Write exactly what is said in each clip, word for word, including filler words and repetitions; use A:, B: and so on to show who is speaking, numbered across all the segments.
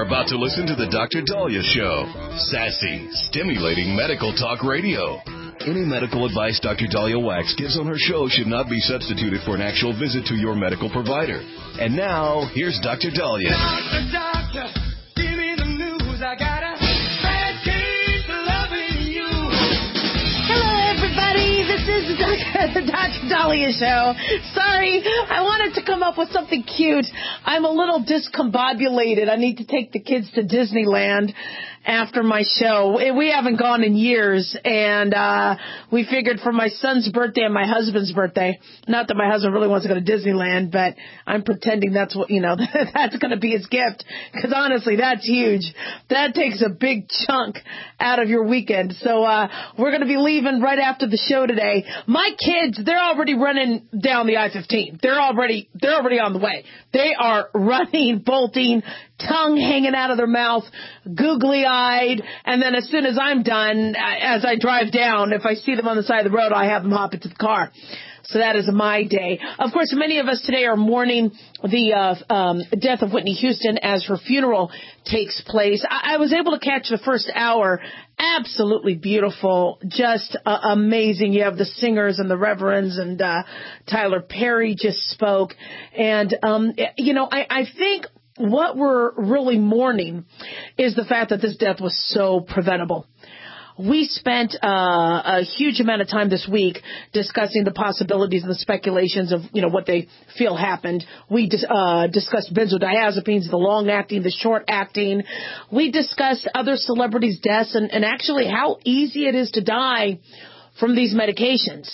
A: about to listen to the Doctor Dahlia Show. Sassy, stimulating medical talk radio. Any medical advice Doctor Dahlia Wax gives on her show should not be substituted for an actual visit to your medical provider. And now, here's Doctor Dahlia.
B: Doctor, doctor, give me the news. I got a bad case of loving you.
C: Hello, everybody. This is the Doctor Doctor Dahlia Show. Sorry, I wanted to come up with something cute. I'm a little discombobulated. I need to take the kids to Disneyland after my show. We haven't gone in years, and uh we figured for my son's birthday and my husband's birthday, not that my husband really wants to go to Disneyland, but I'm pretending that's what, you know, that's going to be his gift, because honestly, that's huge. That takes a big chunk out of your weekend. So uh we're going to be leaving right after the show today. My kids, they're already running down the I fifteen. They're already, they're already on the way. They are running, bolting, tongue hanging out of their mouth, googly-eyed, and then as soon as I'm done, as I drive down, if I see them on the side of the road, I have them hop into the car. So that is my day. Of course, many of us today are mourning the uh, um, death of Whitney Houston as her funeral takes place. I, I was able to catch the first hour. Absolutely beautiful, just uh, amazing. You have the singers and the reverends, and uh, Tyler Perry just spoke. And, um, you know, I, I think what we're really mourning is the fact that this death was so preventable. We spent uh, a huge amount of time this week discussing the possibilities and the speculations of, you know, what they feel happened. We dis- uh, discussed benzodiazepines, the long-acting, the short-acting. We discussed other celebrities' deaths and, and actually how easy it is to die from these medications.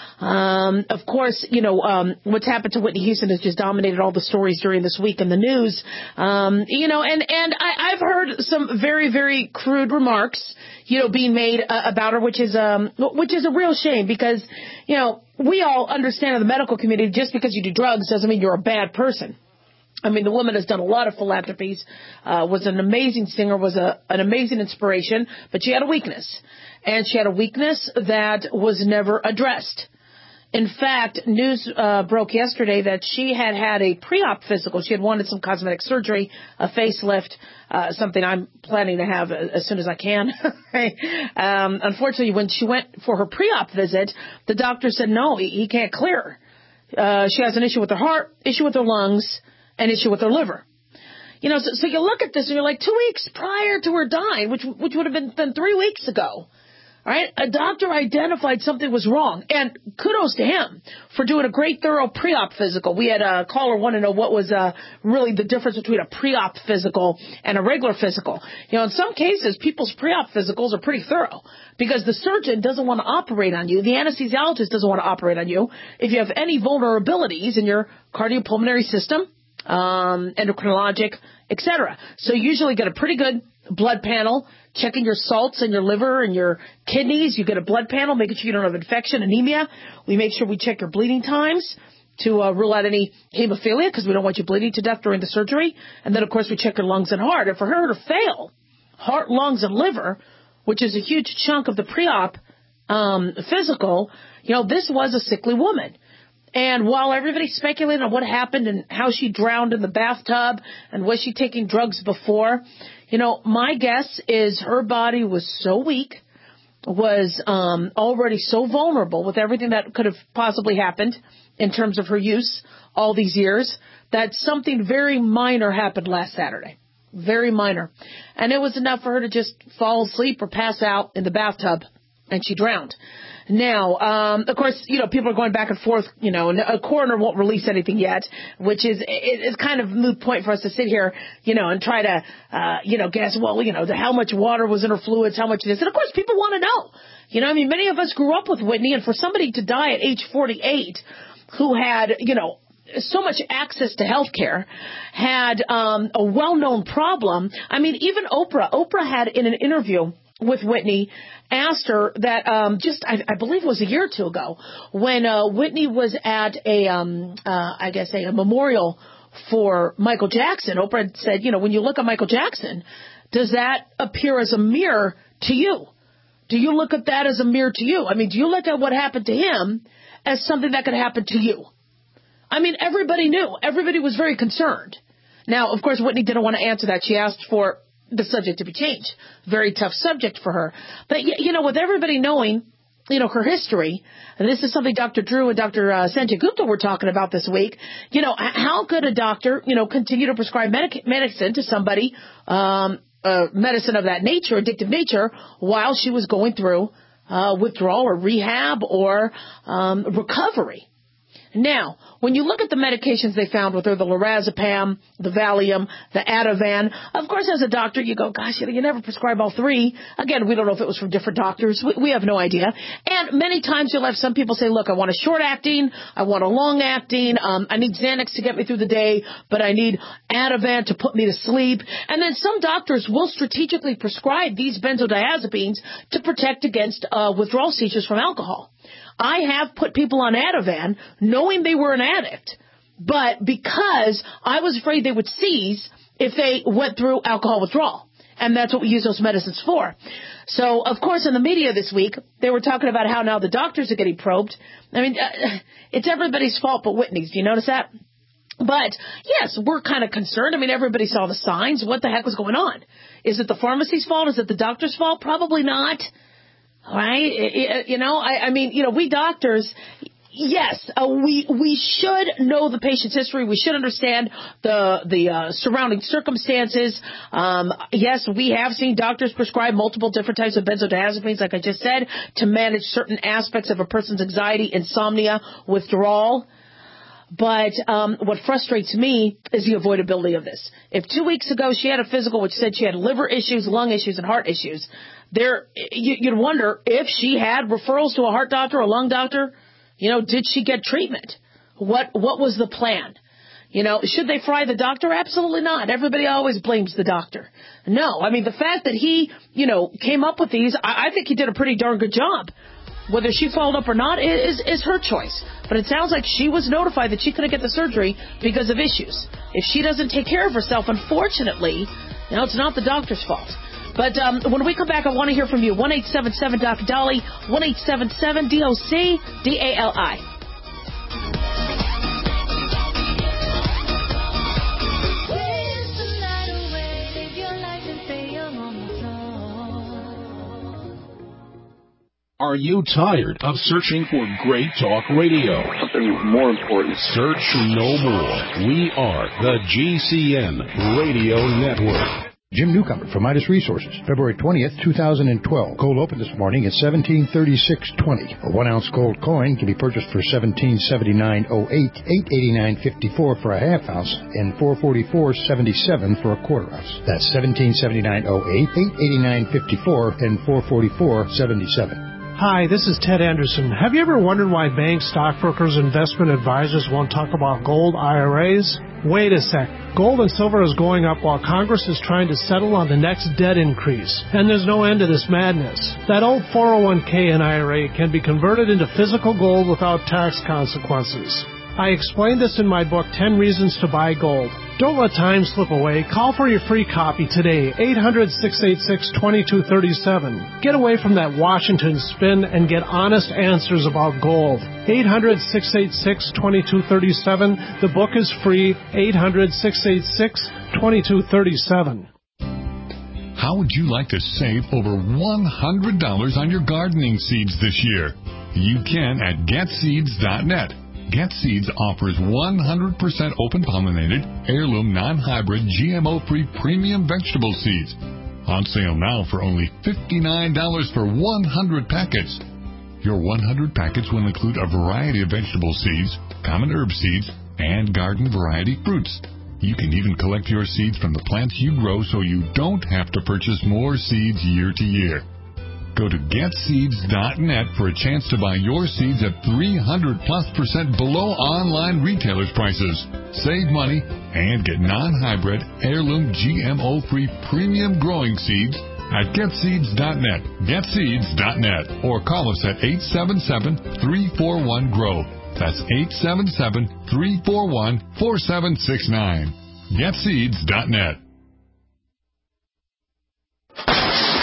C: Um, of course, you know, um, what's happened to Whitney Houston has just dominated all the stories during this week in the news. Um, you know, and, and I, I've heard some very, very crude remarks, you know, being made uh, about her, which is, um, which is a real shame because, you know, we all understand in the medical community just because you do drugs doesn't mean you're a bad person. I mean, the woman has done a lot of philanthropies, uh, was an amazing singer, was a, an amazing inspiration, but she had a weakness. And she had a weakness that was never addressed. In fact, news uh, broke yesterday that she had had a pre-op physical. She had wanted some cosmetic surgery, a facelift, uh, something I'm planning to have as soon as I can. um, unfortunately, when she went for her pre-op visit, the doctor said, no, he, he can't clear her. Uh, she has an issue with her heart, issue with her lungs, and issue with her liver. You know, so, so you look at this and you're like, two weeks prior to her dying, which which would have been, been three weeks ago. All right, a doctor identified something was wrong, and kudos to him for doing a great, thorough pre-op physical. We had a caller want to know what was uh, really the difference between a pre-op physical and a regular physical. You know, in some cases, people's pre-op physicals are pretty thorough because the surgeon doesn't want to operate on you. The anesthesiologist doesn't want to operate on you if you have any vulnerabilities in your cardiopulmonary system, um, endocrinologic, et cetera. So you usually get a pretty good blood panel, checking your salts and your liver and your kidneys. You get a blood panel, making sure you don't have infection, anemia. We make sure we check your bleeding times to uh, rule out any hemophilia because we don't want you bleeding to death during the surgery. And then, of course, we check your lungs and heart. And for her to fail heart, lungs, and liver, which is a huge chunk of the pre-op um, physical, you know, this was a sickly woman. And while everybody's speculating on what happened and how she drowned in the bathtub and was she taking drugs before, you know, my guess is her body was so weak, was um, already so vulnerable with everything that could have possibly happened in terms of her use all these years, that something very minor happened last Saturday. Very minor. And it was enough for her to just fall asleep or pass out in the bathtub, and she drowned. Now, um, of course, you know, people are going back and forth, you know, and a coroner won't release anything yet, which is, is kind of a moot point for us to sit here, you know, and try to, uh, you know, guess, well, you know, how much water was in her fluids, how much this. And of course, people want to know. You know, I mean, many of us grew up with Whitney, and for somebody to die at age forty-eight who had, you know, so much access to health care, had um, a well-known problem. I mean, even Oprah, Oprah had in an interview with Whitney, asked her that um, just, I, I believe it was a year or two ago, when uh, Whitney was at a, um, uh, I guess, a, a memorial for Michael Jackson. Oprah said, you know, when you look at Michael Jackson, does that appear as a mirror to you? Do you look at that as a mirror to you? I mean, do you look at what happened to him as something that could happen to you? I mean, everybody knew. Everybody was very concerned. Now, of course, Whitney didn't want to answer that. She asked for the subject to be changed. Very tough subject for her. But, you know, with everybody knowing, you know, her history, and this is something Doctor Drew and Doctor Uh, Sanjay Gupta were talking about this week, you know, how could a doctor, you know, continue to prescribe medic- medicine to somebody, um, uh, medicine of that nature, addictive nature, while she was going through uh, withdrawal or rehab or um, recovery? Now, when you look at the medications they found with her, the lorazepam, the Valium, the Ativan, of course, as a doctor, you go, gosh, you never prescribe all three. Again, we don't know if it was from different doctors. We, we have no idea. And many times you'll have some people say, look, I want a short-acting, I want a long-acting, um, I need Xanax to get me through the day, but I need Ativan to put me to sleep. And then some doctors will strategically prescribe these benzodiazepines to protect against uh, withdrawal seizures from alcohol. I have put people on Ativan knowing they were an addict, but because I was afraid they would seize if they went through alcohol withdrawal. And that's what we use those medicines for. So, of course, in the media this week, they were talking about how now the doctors are getting probed. I mean, uh, it's everybody's fault but Whitney's. Do you notice that? But, yes, we're kind of concerned. I mean, everybody saw the signs. What the heck was going on? Is it the pharmacy's fault? Is it the doctor's fault? Probably not. Right? You know, I, I mean, you know, we doctors, yes, uh, we we should know the patient's history. We should understand the the uh, surrounding circumstances. Um, yes, we have seen doctors prescribe multiple different types of benzodiazepines, like I just said, to manage certain aspects of a person's anxiety, insomnia, withdrawal. But um, what frustrates me is the avoidability of this. If two weeks ago she had a physical which said she had liver issues, lung issues, and heart issues, there you, you'd wonder if she had referrals to a heart doctor or a lung doctor. You know, did she get treatment? What what was the plan? You know, should they fry the doctor? Absolutely not. Everybody always blames the doctor. No, I mean, the fact that he, you know, came up with these, I, I think he did a pretty darn good job. Whether she followed up or not is, is her choice. But it sounds like she was notified that she couldn't get the surgery because of issues. If she doesn't take care of herself, unfortunately, you know, it's not the doctor's fault. But um, when we come back, I want to hear from you. one eight seven seven D O C Dolly, one eight seven seven D O C D A L I.
D: Are you tired of searching for great talk radio?
E: Something more important.
D: Search no more. We are the G C N Radio Network.
F: Jim Newcomer from Midas Resources, February twentieth, two thousand twelve. Gold opened this morning at seventeen thirty-six twenty. A one-ounce gold coin can be purchased for seventeen seventy-nine oh eight, eight eighty-nine fifty-four for a half ounce, and four forty-four seventy-seven for a quarter ounce. That's seventeen seventy-nine oh eight, eight eighty-nine fifty-four, and four forty-four seventy-seven.
G: Hi, this is Ted Anderson. Have you ever wondered why banks, stockbrokers, investment advisors won't talk about gold I R As? Wait a sec. Gold and silver is going up while Congress is trying to settle on the next debt increase. And there's no end to this madness. That old four oh one k and I R A can be converted into physical gold without tax consequences. I explained this in my book, ten Reasons to Buy Gold. Don't let time slip away. Call for your free copy today, eight hundred, six eight six, two two three seven. Get away from that Washington spin and get honest answers about gold. eight hundred, six eight six, two two three seven. The book is free, eight hundred, six eight six, two two three seven.
H: How would you like to save over one hundred dollars on your gardening seeds this year? You can at get seeds dot net. GetSeeds offers one hundred percent open-pollinated, heirloom, non-hybrid, G M O-free premium vegetable seeds. On sale now for only fifty-nine dollars for one hundred packets. Your one hundred packets will include a variety of vegetable seeds, common herb seeds, and garden variety fruits. You can even collect your seeds from the plants you grow so you don't have to purchase more seeds year to year. Go to get seeds dot net for a chance to buy your seeds at three hundred plus percent below online retailers' prices. Save money and get non-hybrid, heirloom, G M O-free premium growing seeds at get seeds dot net, get seeds dot net, or call us at eight seven seven, three four one, G R O W. That's eight seven seven, three four one, four seven six nine. get seeds dot net.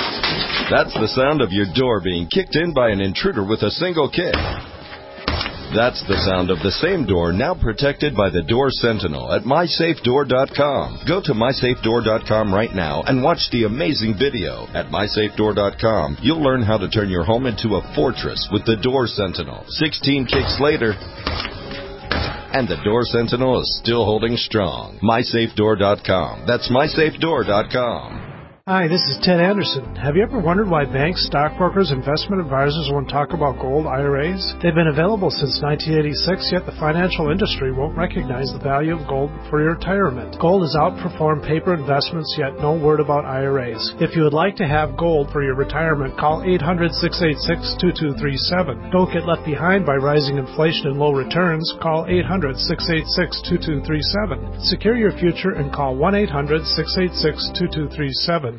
I: That's the sound of your door being kicked in by an intruder with a single kick.
A: That's the sound of the same door now protected by the Door Sentinel at my safe door dot com. Go to my safe door dot com right now and watch the amazing video. At my safe door dot com, you'll learn how to turn your home into a fortress with the Door Sentinel. sixteen kicks later, and the Door Sentinel is still holding strong. my safe door dot com. That's my safe door dot com.
G: Hi, this is Ted Anderson. Have you ever wondered why banks, stockbrokers, investment advisors won't talk about gold I R As? They've been available since nineteen eighty-six, yet the financial industry won't recognize the value of gold for your retirement. Gold has outperformed paper investments, yet no word about I R As. If you would like to have gold for your retirement, call eight hundred, six eight six, two two three seven. Don't get left behind by rising inflation and low returns. Call eight hundred, six eight six, two two three seven. Secure your future and call one eight hundred, six eight six, two two three seven.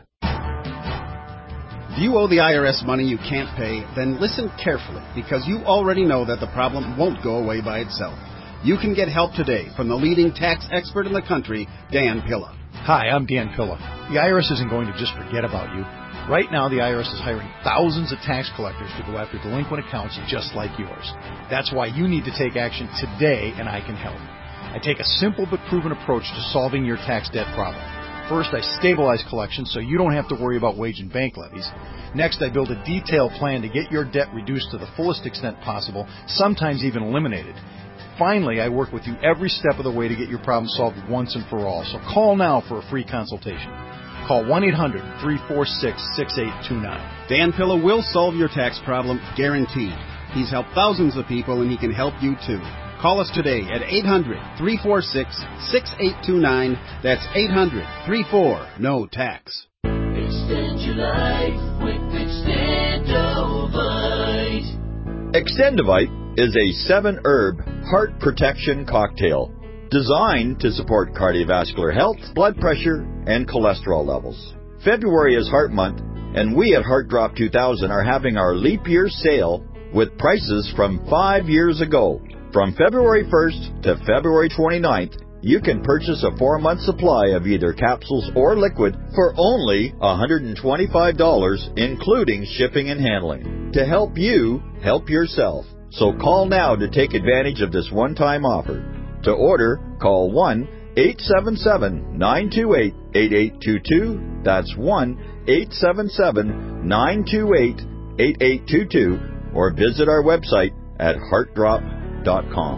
E: If you owe the I R S money you can't pay, then listen carefully, because you already know that the problem won't go away by itself. You can get help today from the leading tax expert in the country, Dan Pilla.
I: Hi, I'm Dan Pilla. The I R S isn't going to just forget about you. Right now, the I R S is hiring thousands of tax collectors to go after delinquent accounts just like yours. That's why you need to take action today, and I can help. I take a simple but proven approach to solving your tax debt problem. First, I stabilize collections so you don't have to worry about wage and bank levies. Next, I build a detailed plan to get your debt reduced to the fullest extent possible, sometimes even eliminated. Finally, I work with you every step of the way to get your problem solved once and for all. So call now for a free consultation. Call one eight hundred, three four six, six eight two nine.
E: Dan Pilla will solve your tax problem, guaranteed. He's helped thousands of people, and he can help you too. Call us today at eight hundred, three four six, six eight two nine. That's eight hundred, three four, N O tax.
B: Extend your life with Extendovite.
J: Extendovite is a seven-herb heart protection cocktail designed to support cardiovascular health, blood pressure, and cholesterol levels. February is Heart Month, and we at Heart Drop two thousand are having our leap year sale with prices from five years ago. From February first to February twenty-ninth, you can purchase a four-month supply of either capsules or liquid for only one hundred twenty-five dollars, including shipping and handling, to help you help yourself. So call now to take advantage of this one-time offer. To order, call one eight seven seven, nine two eight, eight eight two two. That's one eight seven seven, nine two eight, eight eight two two, or visit our website at heart drop dot com.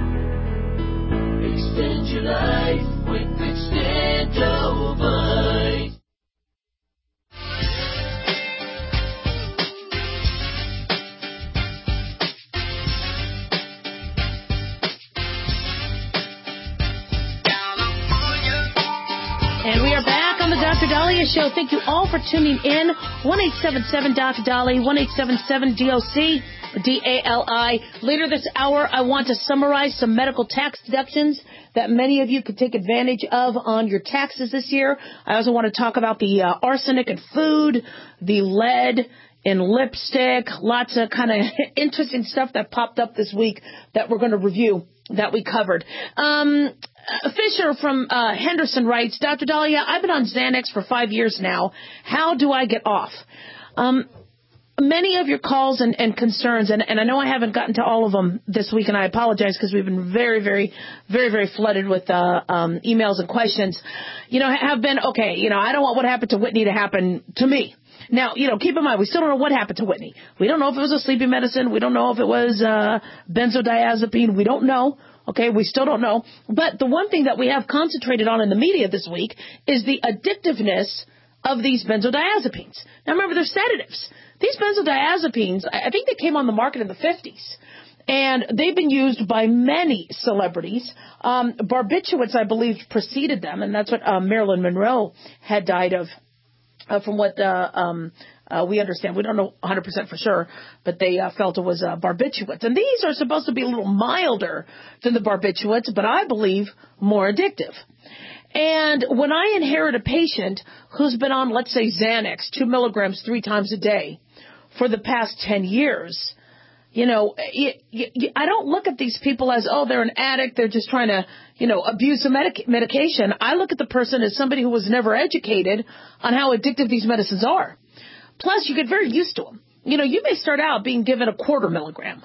B: Extend your life with Extendovite.
C: And we are back on the Doctor Dahlia Show. Thank you all for tuning in. one eight seven seven, Doctor Dali, one eight seven seven, D O C. D A L I. Later this hour, I want to summarize some medical tax deductions that many of you could take advantage of on your taxes this year. I also want to talk about the uh, arsenic in food, the lead in lipstick, lots of kind of interesting stuff that popped up this week that we're going to review that we covered. Um, Fisher from uh, Henderson writes, Doctor Dahlia, I've been on Xanax for five years now. How do I get off? Um, Many of your calls and, and concerns, and, and I know I haven't gotten to all of them this week, and I apologize because we've been very, very, very, very flooded with uh, um, emails and questions, you know, have been, okay, you know, I don't want what happened to Whitney to happen to me. Now, you know, keep in mind, we still don't know what happened to Whitney. We don't know if it was a sleeping medicine. We don't know if it was uh, benzodiazepine. We don't know. Okay, we still don't know. But the one thing that we have concentrated on in the media this week is the addictiveness of these benzodiazepines. Now, remember, they're sedatives. These benzodiazepines, I think they came on the market in the fifties, and they've been used by many celebrities. Um, barbiturates, I believe, preceded them, and that's what uh, Marilyn Monroe had died of, uh, from what uh, um, uh, we understand. We don't know one hundred percent for sure, but they uh, felt it was uh, barbiturates. And these are supposed to be a little milder than the barbiturates, but I believe more addictive. And when I inherit a patient who's been on, let's say, Xanax, two milligrams three times a day for the past ten years, you know, you, you, I don't look at these people as, oh, they're an addict, they're just trying to, you know, abuse a medic- medication. I look at the person as somebody who was never educated on how addictive these medicines are. Plus, you get very used to them. You know, you may start out being given a quarter milligram.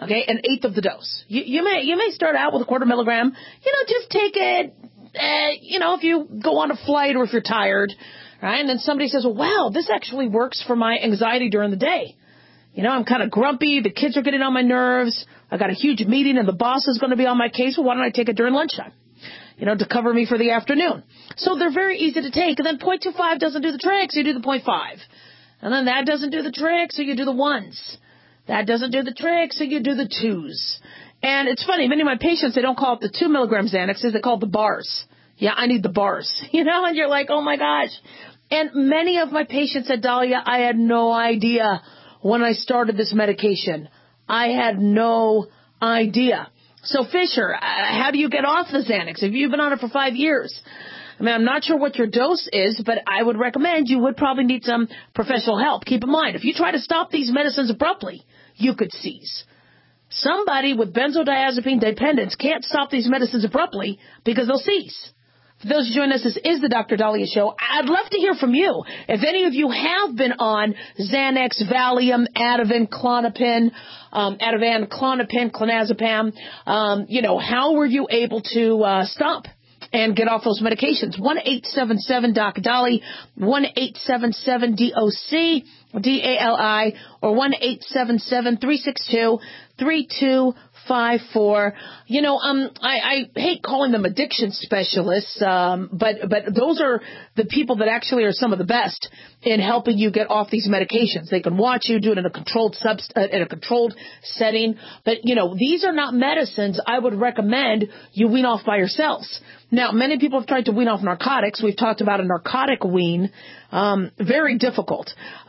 C: Okay, an eighth of the dose. You, you may you may start out with a quarter milligram. You know, just take it, uh, you know, if you go on a flight or if you're tired, right? And then somebody says, well, wow, this actually works for my anxiety during the day. You know, I'm kind of grumpy. The kids are getting on my nerves. I got a huge meeting and the boss is going to be on my case. Well, why don't I take it during lunchtime? You know, to cover me for the afternoon. So they're very easy to take. And then zero point two five doesn't do the trick, so you do the zero point five. And then that doesn't do the trick, so you do the ones. That doesn't do the trick, so you do the twos. And it's funny, many of my patients, they don't call it the two milligram Xanaxes, they call it the bars. Yeah, I need the bars. You know, and you're like, oh my gosh. And many of my patients said, Dahlia, I had no idea when I started this medication. I had no idea. So, Fisher, uh, how do you get off the Xanax? If you've been on it for five years? I mean, I'm not sure what your dose is, but I would recommend you would probably need some professional help. Keep in mind, if you try to stop these medicines abruptly, you could seize. Somebody with benzodiazepine dependence can't stop these medicines abruptly because they'll seize. For those who join us, this is the Doctor Dahlia Show. I'd love to hear from you. If any of you have been on Xanax, Valium, Ativan, Klonopin, um, Ativan, Klonopin, Clonazepam, um, you know, how were you able to uh, stop and get off those medications? one eight seven seven doc Dali, one eight seven seven D O C D A L I, or one eight seven seven three six two three two five four. You know, um, I, I hate calling them addiction specialists, um, but but those are the people that actually are some of the best in helping you get off these medications. They can watch you do it in a controlled subst- uh, in a controlled setting. But you know, these are not medicines I would recommend you wean off by yourselves. Now, many people have tried to wean off narcotics. We've talked about a narcotic wean. Um, very difficult.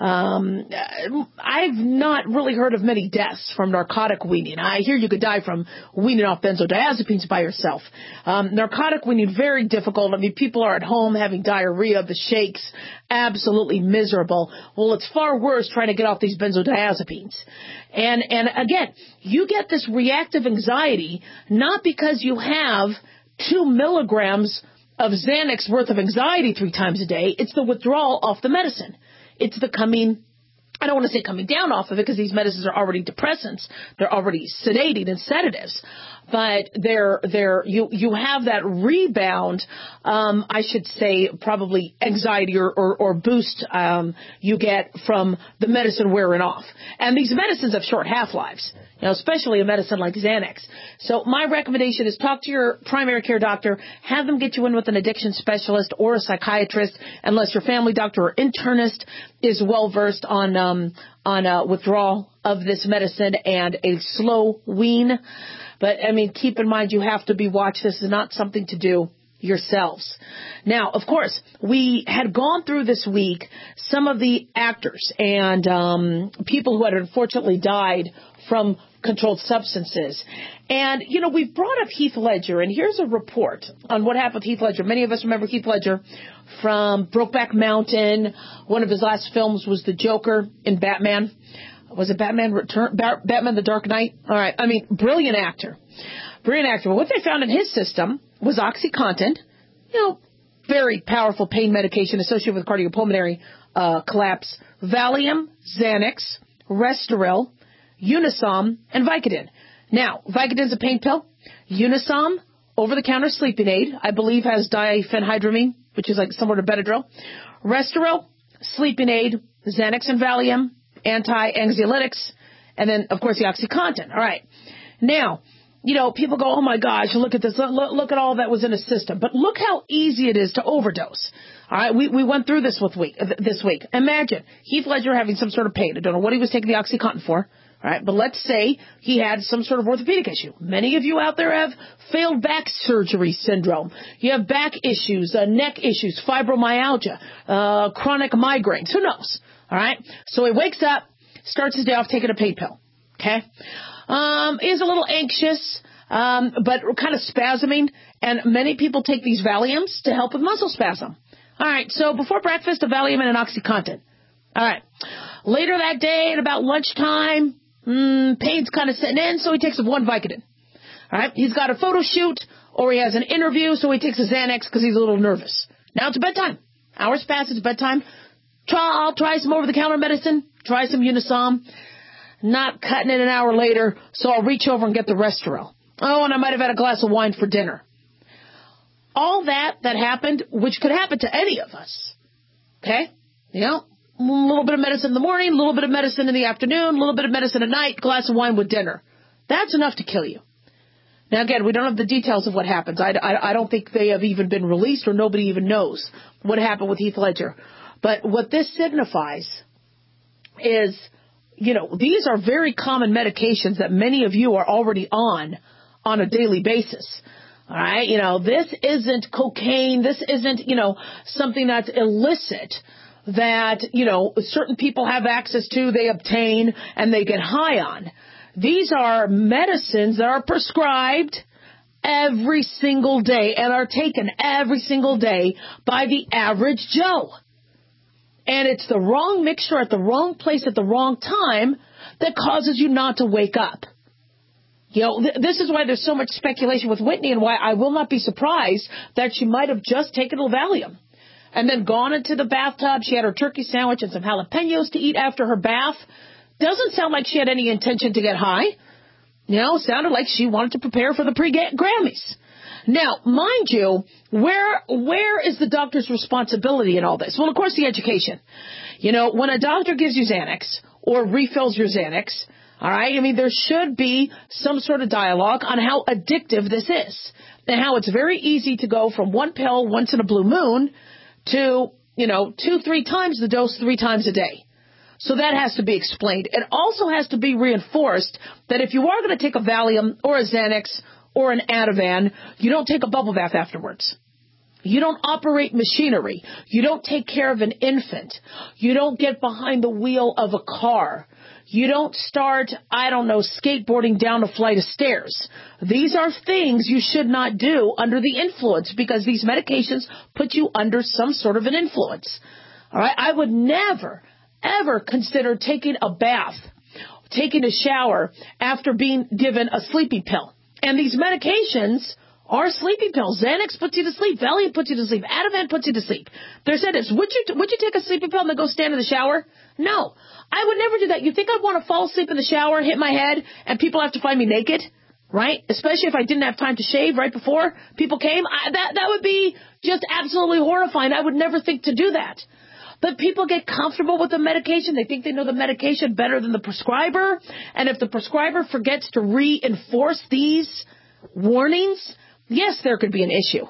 C: Um, I've not really heard of many deaths from narcotic weaning. I hear you could die from weaning off benzodiazepines by yourself. Um, narcotic weaning, very difficult. I mean, people are at home having diarrhea, the shakes, absolutely miserable. Well, it's far worse trying to get off these benzodiazepines. And, and again, you get this reactive anxiety not because you have two milligrams of Xanax worth of anxiety three times a day. It's the withdrawal off the medicine. It's the coming, I don't want to say coming down off of it because these medicines are already depressants. They're already sedating and sedatives. But they're, they're, you, you have that rebound, um, I should say probably anxiety or, or, or boost, um, you get from the medicine wearing off. And these medicines have short half-lives, you know, especially a medicine like Xanax. So my recommendation is talk to your primary care doctor, have them get you in with an addiction specialist or a psychiatrist, unless your family doctor or internist is well-versed on, um, on, uh, withdrawal of this medicine and a slow wean. But, I mean, keep in mind you have to be watched. This is not something to do yourselves. Now, of course, we had gone through this week some of the actors and um, people who had unfortunately died from controlled substances. And, you know, we brought up Heath Ledger, and here's a report on what happened with Heath Ledger. Many of us remember Heath Ledger from Brokeback Mountain. One of his last films was The Joker in Batman. Was it Batman Return? Batman the Dark Knight? All right. I mean, brilliant actor. Brilliant actor. But what they found in his system was OxyContin, you know, very powerful pain medication associated with cardiopulmonary uh, collapse, Valium, Xanax, Restoril, Unisom, and Vicodin. Now, Vicodin's a pain pill. Unisom, over-the-counter sleeping aid, I believe has diphenhydramine, which is like similar to Benadryl. Restoril, sleeping aid, Xanax and Valium, anti-anxiolytics, and then, of course, the OxyContin. All right. Now, you know, people go, oh, my gosh, look at this. Look, look at all that was in a system. But look how easy it is to overdose. All right. We, we went through this with week, this week. Imagine Heath Ledger having some sort of pain. I don't know what he was taking the OxyContin for. All right. But let's say he had some sort of orthopedic issue. Many of you out there have failed back surgery syndrome. You have back issues, uh, neck issues, fibromyalgia, uh, chronic migraines. Who knows? All right. So he wakes up, starts his day off taking a pain pill. Okay. Um, is a little anxious, um, but kind of spasming. And many people take these Valiums to help with muscle spasm. All right. So before breakfast, a Valium and an OxyContin. All right. Later that day at about lunchtime, mm, pain's kind of setting in, so he takes one Vicodin. All right. He's got a photo shoot or he has an interview, so he takes a Xanax because he's a little nervous. Now it's bedtime. Hours pass, it's bedtime. Try, I'll try some over-the-counter medicine, try some Unisom. not cutting it an hour later, so I'll reach over and get the Restorel. Oh, and I might have had a glass of wine for dinner. All that that happened, which could happen to any of us, okay? You know, a little bit of medicine in the morning, a little bit of medicine in the afternoon, a little bit of medicine at night, glass of wine with dinner. That's enough to kill you. Now, again, we don't have the details of what happens. I, I, I don't think they have even been released, or nobody even knows what happened with Heath Ledger. But what this signifies is, you know, these are very common medications that many of you are already on on a daily basis. All right? You know, this isn't cocaine. This isn't, you know, something that's illicit that, you know, certain people have access to, they obtain, and they get high on. These are medicines that are prescribed every single day and are taken every single day by the average Joe. And it's the wrong mixture at the wrong place at the wrong time that causes you not to wake up. You know, th- this is why there's so much speculation with Whitney, and why I will not be surprised that she might have just taken a Valium and then gone into the bathtub. She had her turkey sandwich and some jalapenos to eat after her bath. Doesn't sound like she had any intention to get high. You know, sounded like she wanted to prepare for the pre-Grammys. Now, mind you, where where is the doctor's responsibility in all this? Well, of course, the education. You know, when a doctor gives you Xanax or refills your Xanax, all right, I mean, there should be some sort of dialogue on how addictive this is and how it's very easy to go from one pill once in a blue moon to, you know, two, three times the dose three times a day. So that has to be explained. It also has to be reinforced that if you are going to take a Valium or a Xanax or an Ativan, you don't take a bubble bath afterwards. You don't operate machinery. You don't take care of an infant. You don't get behind the wheel of a car. You don't start, I don't know, skateboarding down a flight of stairs. These are things you should not do under the influence, because these medications put you under some sort of an influence. All right? I would never, ever consider taking a bath, taking a shower after being given a sleepy pill. And these medications are sleeping pills. Xanax puts you to sleep. Valium puts you to sleep. Ativan puts you to sleep. They're said this. Would you, would you take a sleeping pill and then go stand in the shower? No. I would never do that. You think I'd want to fall asleep in the shower, hit my head, and people have to find me naked? Right? Especially if I didn't have time to shave right before people came. I, that, that would be just absolutely horrifying. I would never think to do that. But people get comfortable with the medication. They think they know the medication better than the prescriber. And if the prescriber forgets to reinforce these warnings, yes, there could be an issue.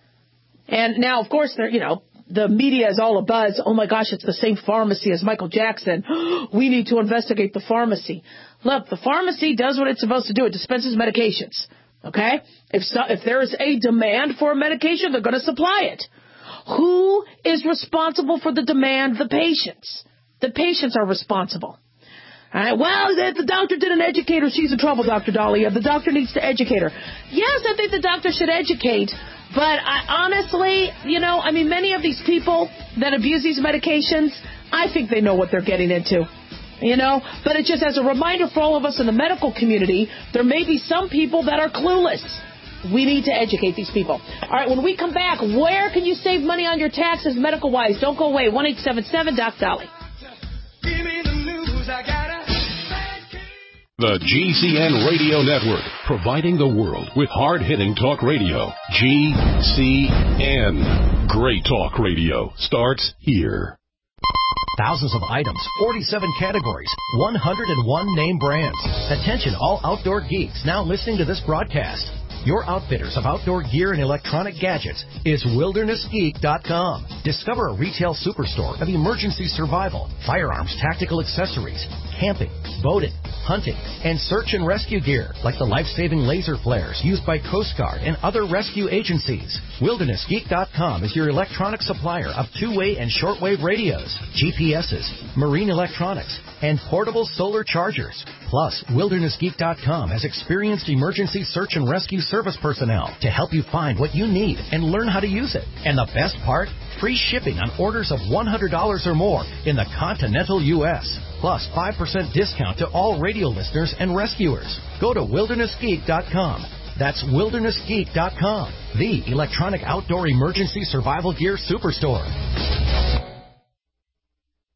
C: And now, of course, there, you know, the media is all abuzz. Oh, my gosh, it's the same pharmacy as Michael Jackson. We need to investigate the pharmacy. Look, the pharmacy does what it's supposed to do. It dispenses medications. Okay? If so, if there is a demand for a medication, they're going to supply it. Who is responsible for the demand? The patients. The patients are responsible. All right. Well, the, the doctor didn't educate her. She's in trouble, Doctor Dahlia. The doctor needs to educate her. Yes, I think the doctor should educate. But I, honestly, you know, I mean, many of these people that abuse these medications, I think they know what they're getting into. You know, but it just as a reminder for all of us in the medical community, there may be some people that are clueless. We need to educate these people. All right, when we come back, where can you save money on your taxes medical-wise? Don't go away. one eight seven seven Doc Dolly.
B: Give me the news, I got a bad case.
D: The G C N Radio Network, providing the world with hard-hitting talk radio. G C N. Great talk radio starts here.
K: Thousands of items, forty-seven categories, one hundred one name brands. Attention all outdoor geeks now listening to this broadcast. Your outfitters of outdoor gear and electronic gadgets is wilderness geek dot com. Discover a retail superstore of emergency survival, firearms, tactical accessories, camping, boating, hunting, and search and rescue gear like the life-saving laser flares used by Coast Guard and other rescue agencies. wilderness geek dot com is your electronic supplier of two-way and shortwave radios, G P S's, marine electronics, and portable solar chargers. Plus, wilderness geek dot com has experienced emergency search and rescue service personnel to help you find what you need and learn how to use it. And the best part? Free shipping on orders of one hundred dollars or more in the continental U S Plus, five percent discount to all radio listeners and rescuers. Go to wilderness geek dot com. That's wilderness geek dot com, the electronic outdoor emergency survival gear superstore.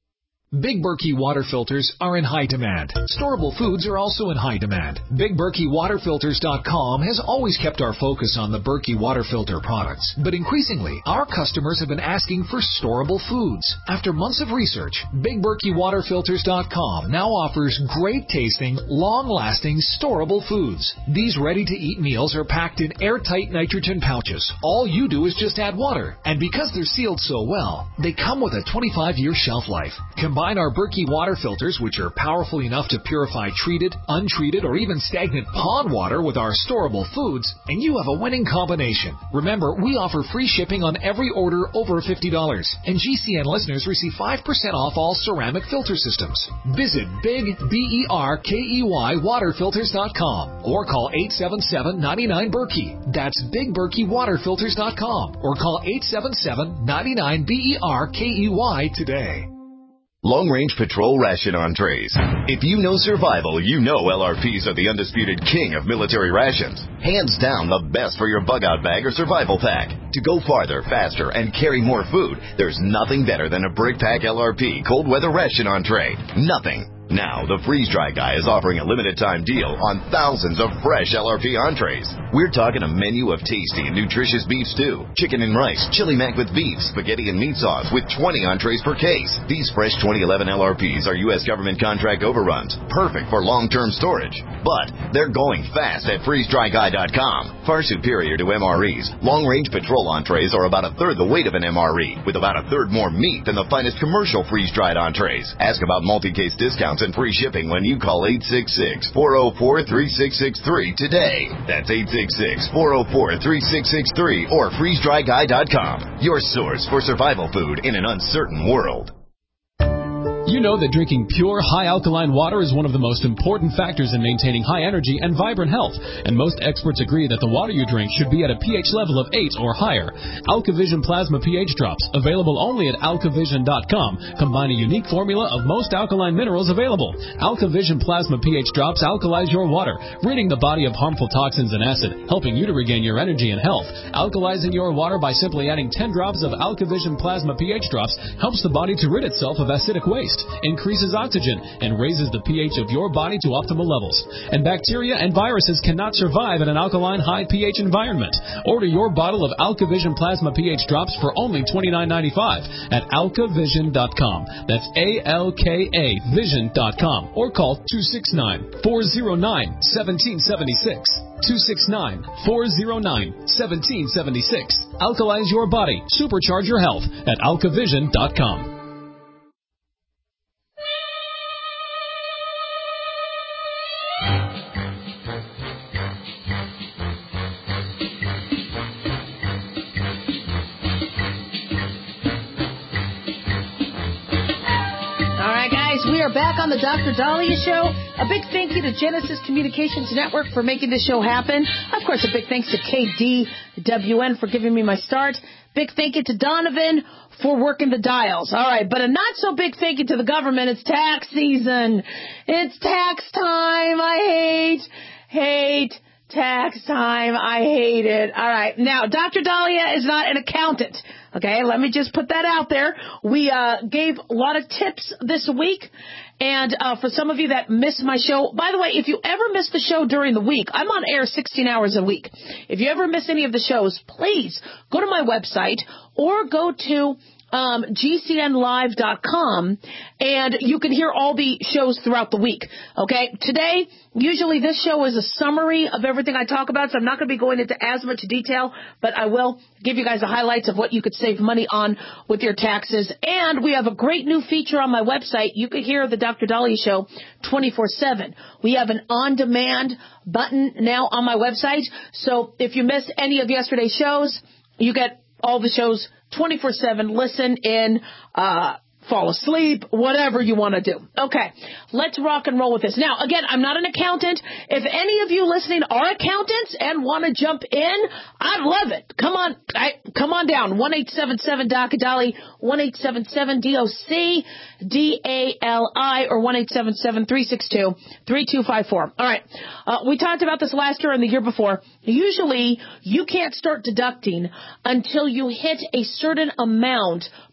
L: Big Berkey water filters are in high demand. Storable foods are also in high demand. Big Berkey Water Filters dot com has always kept our focus on the Berkey water filter products. But increasingly, our customers have been asking for storable foods. After months of research, Big Berkey Water Filters dot com now offers great tasting, long-lasting, storable foods. These ready-to-eat meals are packed in airtight nitrogen pouches. All you do is just add water. And because they're sealed so well, they come with a twenty-five year shelf life. Combine our Berkey water filters, which are powerful enough to purify treated, untreated, or even stagnant pond water with our storable foods, and you have a winning combination. Remember, we offer free shipping on every order over fifty dollars, and G C N listeners receive five percent off all ceramic filter systems. Visit Big B E R K E Y Water Filters dot com or call eight seven seven, nine nine, Berkey. That's Big Berkey Water Filters dot com or call eight seven seven, nine nine, B E R K E Y today.
A: Long Range Patrol Ration Entrees. If you know survival, you know L R Ps are the undisputed king of military rations. Hands down the best for your bug-out bag or survival pack. To go farther, faster, and carry more food, there's nothing better than a Brick Pack L R P cold weather ration entree. Nothing. Now, the Freeze Dry Guy is offering a limited-time deal on thousands of fresh L R P entrees. We're talking a menu of tasty and nutritious beef stew, chicken and rice, chili mac with beef, spaghetti and meat sauce with twenty entrees per case. These fresh twenty eleven L R Ps are U S government contract overruns, perfect for long-term storage. But they're going fast at freeze dry guy dot com. Far superior to M R Es, long-range patrol entrees are about a third the weight of an M R E, with about a third more meat than the finest commercial freeze-dried entrees. Ask about multi-case discounts and free shipping when you call eight six six, four oh four, three six six three today. That's eight six six, four oh four, three six six three or freeze dry guy dot com. Your source for survival food in an uncertain world.
M: You know that drinking pure, high-alkaline water is one of the most important factors in maintaining high energy and vibrant health, and most experts agree that the water you drink should be at a pH level of eight or higher. AlkaVision Plasma pH Drops, available only at alkavision dot com, combine a unique formula of most alkaline minerals available. AlkaVision Plasma pH Drops alkalize your water, ridding the body of harmful toxins and acid, helping you to regain your energy and health. Alkalizing your water by simply adding ten drops of AlkaVision Plasma pH Drops helps the body to rid itself of acidic waste, increases oxygen, and raises the pH of your body to optimal levels. And bacteria and viruses cannot survive in an alkaline high pH environment. Order your bottle of AlkaVision Plasma pH Drops for only twenty-nine ninety-five at alkavision dot com. That's A L K A vision dot com or call two six nine, four oh nine, one seven seven six. two six nine, four oh nine, one seven seven six. Alkalize your body. Supercharge your health at alkavision dot com.
C: We are back on the Doctor Dahlia Show. A big thank you to Genesis Communications Network for making this show happen. Of course, a big thanks to K D W N for giving me my start. Big thank you to Donovan for working the dials. All right, but a not so big thank you to the government. It's tax season. It's tax time. I hate, hate tax time. I hate it. All right. Now, Doctor Dahlia is not an accountant. Okay, let me just put that out there. We uh, gave a lot of tips this week. And uh, for some of you that missed my show, by the way, if you ever miss the show during the week, I'm on air sixteen hours a week. If you ever miss any of the shows, please go to my website or go to um, G C N live dot com, and you can hear all the shows throughout the week. Okay, today, usually this show is a summary of everything I talk about, so I'm not going to be going into as much detail, but I will give you guys the highlights of what you could save money on with your taxes. And we have a great new feature on my website. You can hear the Doctor Dahlia Show twenty-four seven. We have an on-demand button now on my website, so if you missed any of yesterday's shows, you get all the shows twenty-four seven. Listen in, uh, fall asleep, whatever you want to do. Okay, let's rock and roll with this. Now, again, I'm not an accountant. If any of you listening are accountants and want to jump in, I'd love it. Come on, I, come on down. one eight seven seven D O C D A L I, one eight seven seven D O C D A L I, or one eight seven seven, three six two, three two five four. All right, uh, we talked about this last year and the year before. Usually, you can't start deducting until you hit a certain amount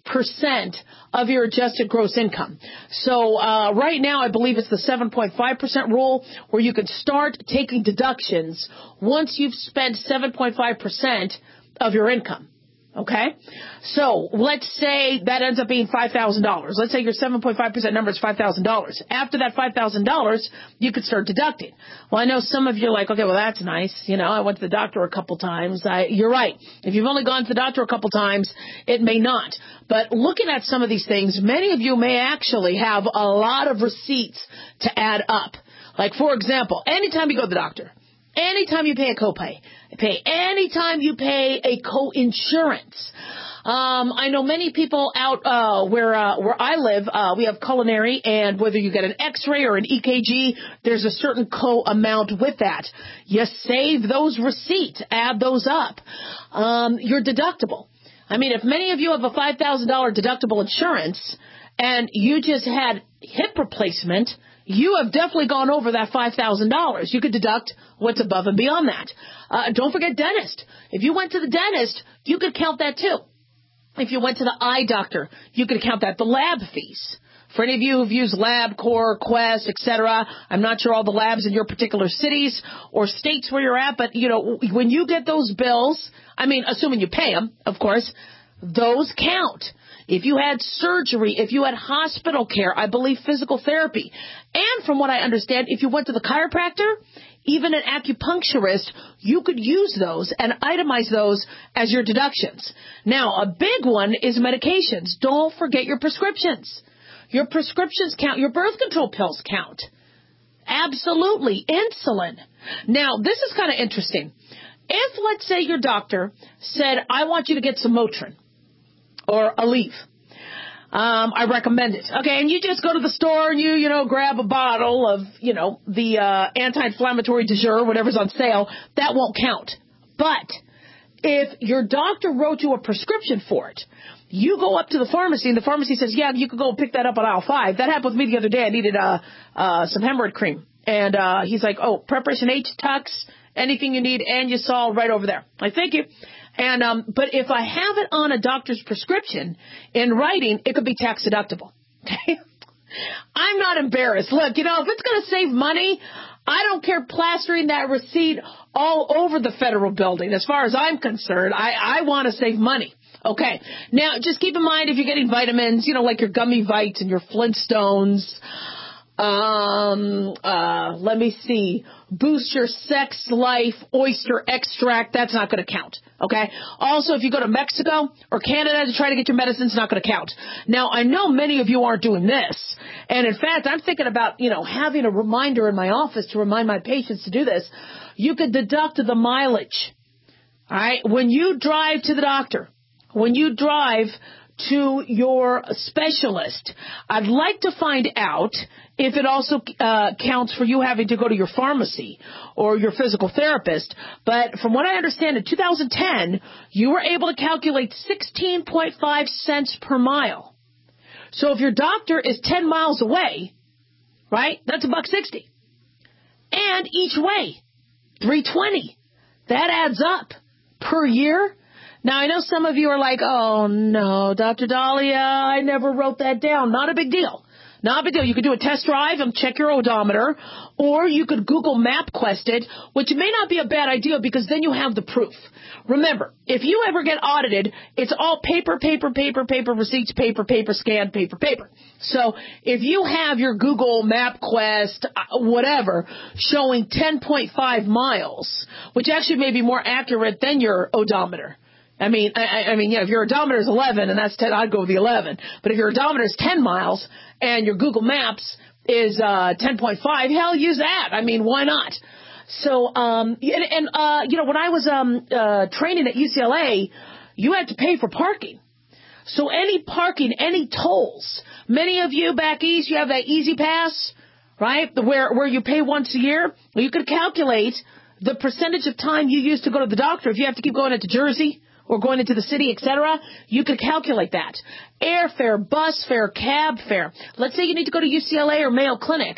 C: percent of your adjusted gross income. So uh, right now, I believe it's the seven point five percent rule, where you can start taking deductions once you've spent seven point five percent of your income. Okay? So let's say that ends up being five thousand dollars. Let's say your seven point five percent number is five thousand dollars. After that five thousand dollars, you could start deducting. Well, I know some of you are like, okay, well, that's nice. You know, I went to the doctor a couple times. I, you're right. If you've only gone to the doctor a couple times, it may not. But looking at some of these things, many of you may actually have a lot of receipts to add up. Like, for example, anytime you go to the doctor, anytime you pay a copay, pay anytime you pay a co-insurance. Um, I know many people out uh, where uh, where I live, uh, we have culinary, and whether you get an X-ray or an E K G, there's a certain co-amount with that. You save those receipts, add those up. Um, your deductible. I mean, if many of you have a five thousand dollars deductible insurance and you just had hip replacement, you have definitely gone over that five thousand dollars. You could deduct what's above and beyond that. Uh, don't forget dentist. If you went to the dentist, you could count that too. If you went to the eye doctor, you could count that. The lab fees. For any of you who've used LabCorp, Quest, et cetera, I'm not sure all the labs in your particular cities or states where you're at, but, you know, when you get those bills, I mean, assuming you pay them, of course, those count. If you had surgery, if you had hospital care, I believe physical therapy. And from what I understand, if you went to the chiropractor, even an acupuncturist, you could use those and itemize those as your deductions. Now, a big one is medications. Don't forget your prescriptions. Your prescriptions count. Your birth control pills count. Absolutely. Insulin. Now, this is kind of interesting. If, let's say, your doctor said, I want you to get some Motrin or Aleve, um, I recommend it. Okay, and you just go to the store and you, you know, grab a bottle of, you know, the uh, anti-inflammatory du jour, whatever's on sale, that won't count. But if your doctor wrote you a prescription for it, you go up to the pharmacy and the pharmacy says, yeah, you could go pick that up on aisle five. That happened with me the other day. I needed uh, uh, some hemorrhoid cream. And uh, he's like, oh, Preparation H, Tux, anything you need, and you saw right over there. I thank you. And um, but if I have it on a doctor's prescription in writing, it could be tax deductible. Okay, I'm not embarrassed. Look, you know, if it's going to save money, I don't care plastering that receipt all over the federal building. As far as I'm concerned, I, I want to save money. Okay, now just keep in mind if you're getting vitamins, you know, like your Gummy Vites and your Flintstones. Um, uh, let me see. Boost your sex life oyster extract. That's not going to count. Okay. Also, if you go to Mexico or Canada to try to get your medicine, it's not going to count. Now, I know many of you aren't doing this. And in fact, I'm thinking about, you know, having a reminder in my office to remind my patients to do this. You could deduct the mileage. All right. When you drive to the doctor, when you drive to your specialist, I'd like to find out if it also uh, counts for you having to go to your pharmacy or your physical therapist. But from what I understand, in two thousand ten, you were able to calculate sixteen point five cents per mile. So if your doctor is ten miles away, right, that's a buck sixty. And each way, three twenty. That adds up per year. Now, I know some of you are like, oh, no, Doctor Dahlia, I never wrote that down. Not a big deal. Not a big deal. You could do a test drive and check your odometer, or you could Google MapQuest it, which may not be a bad idea because then you have the proof. Remember, if you ever get audited, it's all paper, paper, paper, paper, receipts, paper, paper, scan, paper, paper. So if you have your Google MapQuest, whatever, showing ten point five miles, which actually may be more accurate than your odometer. I mean, I, I mean, yeah, if your odometer is eleven and that's ten, I'd go with the eleven. But if your odometer is ten miles and your Google Maps is uh, ten point five, hell, use that. I mean, why not? So, um, and, and uh, you know, when I was um, uh, training at U C L A, you had to pay for parking. So any parking, any tolls. Many of you back east, you have that Easy Pass, right, where where you pay once a year. Well, you could calculate the percentage of time you use to go to the doctor. If you have to keep going into Jersey or going into the city, et cetera, you could calculate that. Airfare, bus fare, cab fare. Let's say you need to go to U C L A or Mayo Clinic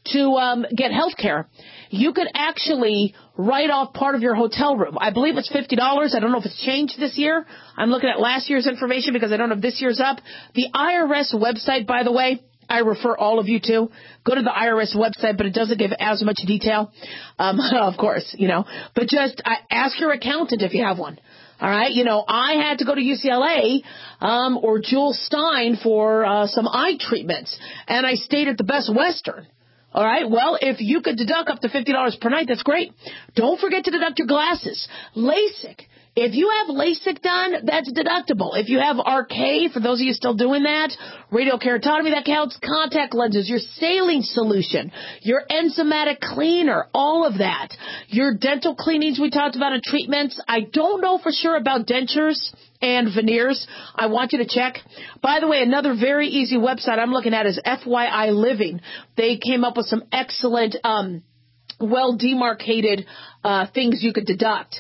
C: to um, get health care, you could actually write off part of your hotel room. I believe it's fifty dollars. I don't know if it's changed this year. I'm looking at last year's information because I don't know if this year's up. The I R S website, by the way, I refer all of you to. Go to the I R S website, but it doesn't give as much detail, um, of course, you know. But just uh, ask your accountant if you have one. All right, you know, I had to go to U C L A um, or Jules Stein for uh, some eye treatments, and I stayed at the Best Western. All right, well, if you could deduct up to fifty dollars per night, that's great. Don't forget to deduct your glasses. LASIK. If you have LASIK done, that's deductible. If you have R K, for those of you still doing that, radiokeratotomy, that counts. Contact lenses, your saline solution, your enzymatic cleaner, all of that. Your dental cleanings we talked about and treatments. I don't know for sure about dentures and veneers. I want you to check. By the way, another very easy website I'm looking at is F Y I Living. They came up with some excellent um well-demarcated uh things you could deduct.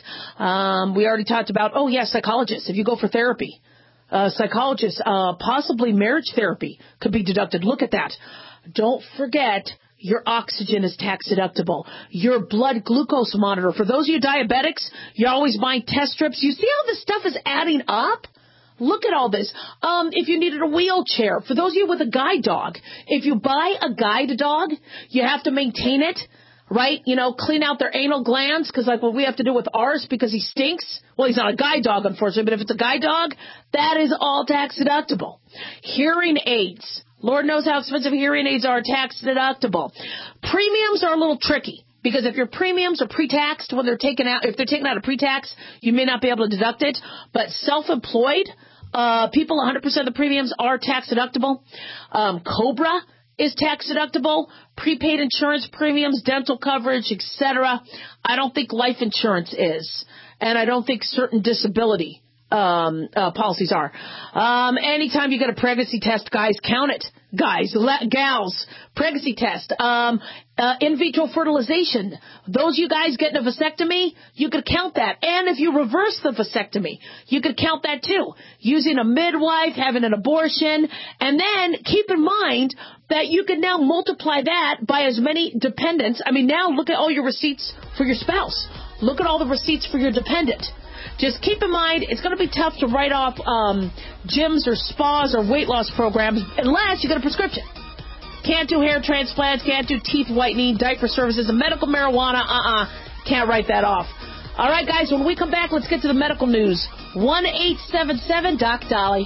C: Um we already talked about, oh, yeah, psychologists. If you go for therapy, uh psychologists, uh possibly marriage therapy could be deducted. Look at that. Don't forget your oxygen is tax deductible. Your blood glucose monitor. For those of you diabetics, you're always buying test strips. You see how this stuff is adding up? Look at all this. Um, if you needed a wheelchair, for those of you with a guide dog, if you buy a guide dog, you have to maintain it. Right? You know, clean out their anal glands, because like what we have to do with ours because he stinks. Well, he's not a guide dog, unfortunately, but if it's a guide dog, that is all tax deductible. Hearing aids. Lord knows how expensive hearing aids are tax deductible. Premiums are a little tricky because if your premiums are pre-taxed when they're taken out, if they're taken out of pre-tax, you may not be able to deduct it. But self-employed, uh, people, one hundred percent of the premiums are tax deductible. Um, Cobra is tax deductible. Prepaid insurance premiums, dental coverage, et cetera. I don't think life insurance is, and I don't think certain disability um, uh, policies are. Um, anytime you get a pregnancy test, guys, count it. Guys, le- gals, pregnancy test, um, uh, in vitro fertilization. Those you guys getting a vasectomy, you could count that. And if you reverse the vasectomy, you could count that too. Using a midwife, having an abortion, and then keep in mind that you can now multiply that by as many dependents. I mean, now look at all your receipts for your spouse. Look at all the receipts for your dependent. Just keep in mind, it's going to be tough to write off um, gyms or spas or weight loss programs unless you get a prescription. Can't do hair transplants, can't do teeth whitening, diaper services, and medical marijuana. Uh-uh, can't write that off. All right, guys, when we come back, let's get to the medical news. one eight seven seven Doc Dolly.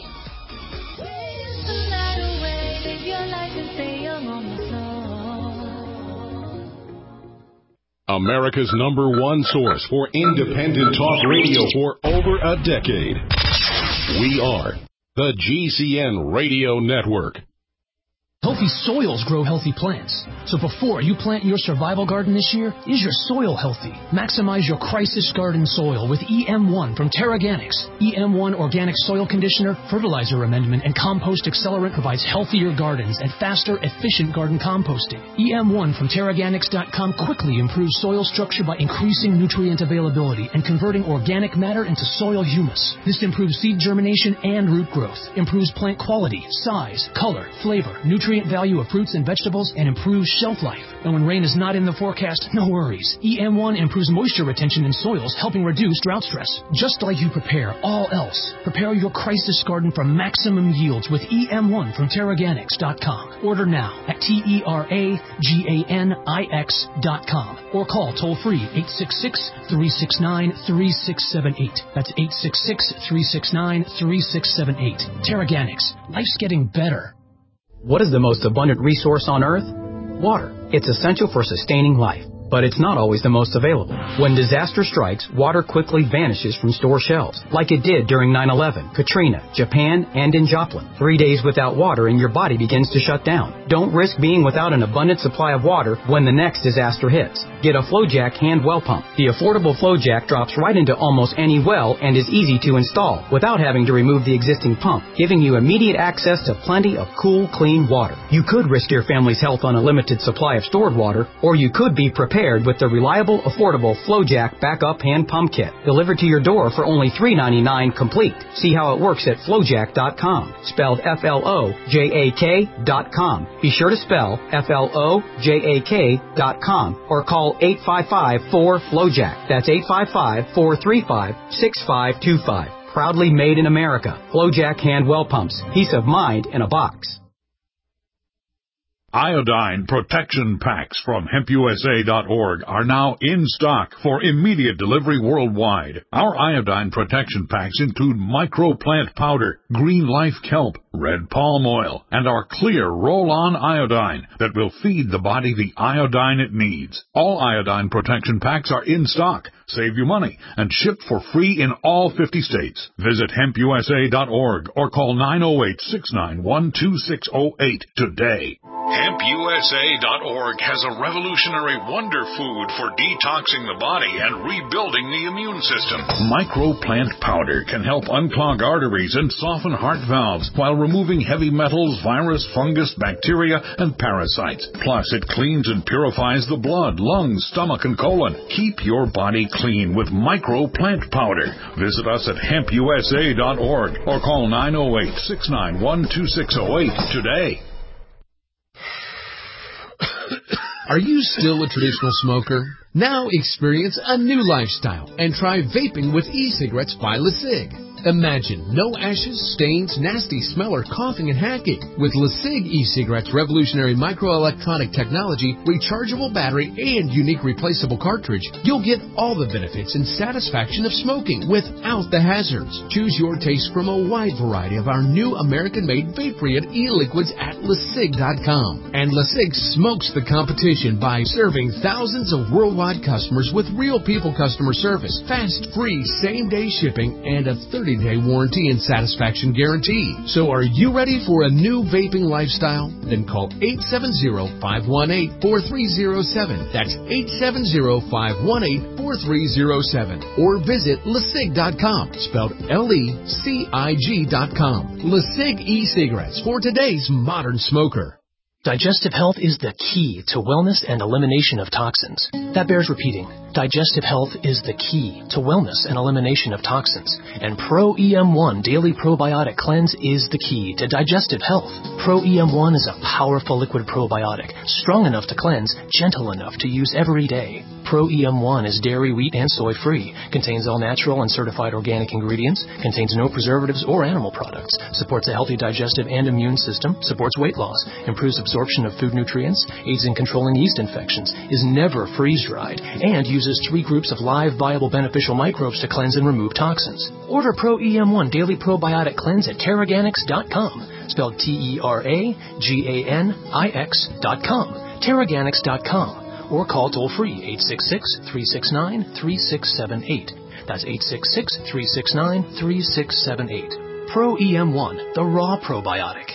D: America's number one source for independent talk radio for over a decade. We are the G C N Radio Network.
N: Healthy soils grow healthy plants. So before you plant your survival garden this year, is your soil healthy? Maximize your crisis garden soil with E M one from TerraGanix. E M one Organic Soil Conditioner, Fertilizer Amendment, and Compost Accelerant provides healthier gardens and faster, efficient garden composting. E M one from Terraganix dot com quickly improves soil structure by increasing nutrient availability and converting organic matter into soil humus. This improves seed germination and root growth, improves plant quality, size, color, flavor, nutrient value of fruits and vegetables, and improves shelf life. And when rain is not in the forecast, no worries. E M one improves moisture retention in soils, helping reduce drought stress. Just like you prepare all else, prepare your crisis garden for maximum yields with E M one from Terraganix dot com. Order now at T E R A G A N I X dot com or call toll-free eight six six, three six nine, three six seven eight. That's eight six six, three six nine, three six seven eight. Terraganix. Life's getting better.
O: What is the most abundant resource on Earth? Water. It's essential for sustaining life, but it's not always the most available. When disaster strikes, water quickly vanishes from store shelves, like it did during nine eleven, Katrina, Japan, and in Joplin. Three days without water and your body begins to shut down. Don't risk being without an abundant supply of water when the next disaster hits. Get a FlowJack hand well pump. The affordable FlowJack drops right into almost any well and is easy to install without having to remove the existing pump, giving you immediate access to plenty of cool, clean water. You could risk your family's health on a limited supply of stored water, or you could be prepared paired with the reliable, affordable FlowJack Backup Hand Pump Kit, delivered to your door for only three ninety-nine complete. See how it works at flowjack dot com, spelled F L O J A K dot com. Be sure to spell F L O J A K dot com or call eight five five, four, FlowJack. That's eight five five, four three five, six five two five. Proudly made in America. FlowJack Hand Well Pumps. Peace of mind in a box.
P: Iodine protection packs from hemp U S A dot org are now in stock for immediate delivery worldwide. Our iodine protection packs include microplant powder, green life kelp, red palm oil, and our clear roll-on iodine that will feed the body the iodine it needs. All iodine protection packs are in stock, save you money, and shipped for free in all fifty states. Visit hemp U S A dot org or call nine oh eight, six nine one, two six oh eight today.
Q: hemp U S A dot org has a revolutionary wonder food for detoxing the body and rebuilding the immune system.
P: Microplant powder can help unclog arteries and soften heart valves while removing heavy metals, virus, fungus, bacteria, and parasites. Plus, it cleans and purifies the blood, lungs, stomach, and colon. Keep your body clean with Microplant powder. Visit us at hemp U S A dot org or call nine oh eight, six nine one, two six oh eight today.
R: Are you still a traditional smoker? Now experience a new lifestyle and try vaping with e-cigarettes by LeSig. Imagine no ashes, stains, nasty smell, or coughing and hacking. With LeSig e-cigarettes' revolutionary microelectronic technology, rechargeable battery, and unique replaceable cartridge, you'll get all the benefits and satisfaction of smoking without the hazards. Choose your taste from a wide variety of our new American-made vape-free e-liquids at LeSig dot com. And LeSig smokes the competition by serving thousands of worldwide customers with real people customer service, fast, free, same-day shipping, and a thirty day warranty and satisfaction guarantee. So are you ready for a new vaping lifestyle? Then call eight seven zero, five one eight, four three zero seven. That's eight seven zero, five one eight, four three zero seven. Or visit LeSig dot com, spelled L E C I G dot com. LeSig e-cigarettes for today's modern smoker.
N: Digestive health is the key to wellness and elimination of toxins. That bears repeating. Digestive health is the key to wellness and elimination of toxins. And Pro E M one Daily Probiotic Cleanse is the key to digestive health. Pro E M one is a powerful liquid probiotic, strong enough to cleanse, gentle enough to use every day. Pro E M one is dairy, wheat, and soy-free, contains all natural and certified organic ingredients, contains no preservatives or animal products, supports a healthy digestive and immune system, supports weight loss, improves absorption of food nutrients, aids in controlling yeast infections, is never freeze-dried, and uses three groups of live, viable, beneficial microbes to cleanse and remove toxins. Order Pro E M one Daily Probiotic Cleanse at Terraganix dot com, spelled T E R A G A N I X dot com, Terraganix dot com. Or call toll-free eight six six, three six nine, three six seven eight. That's eight six six, three six nine, three six seven eight. Pro E M one, the raw probiotic.